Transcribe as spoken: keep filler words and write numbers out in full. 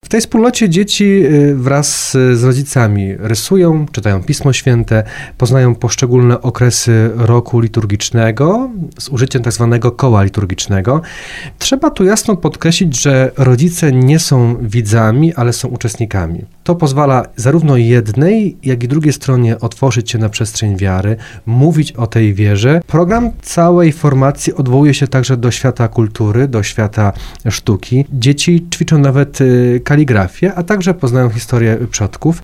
W tej wspólnocie dzieci wraz z rodzicami rysują, czytają Pismo Święte, poznają poszczególne okresy roku liturgicznego z użyciem tak zwanego koła liturgicznego. Trzeba tu jasno podkreślić, że rodzice nie są widzami, ale są uczestnikami. To pozwala zarówno jednej, jak i drugiej stronie otworzyć się na przestrzeń wiary, mówić o tej wierze. Program całej formacji odwołuje się także do świata kultury, do świata sztuki. Dzieci ćwiczą nawet kaligrafię, a także poznają historię przodków.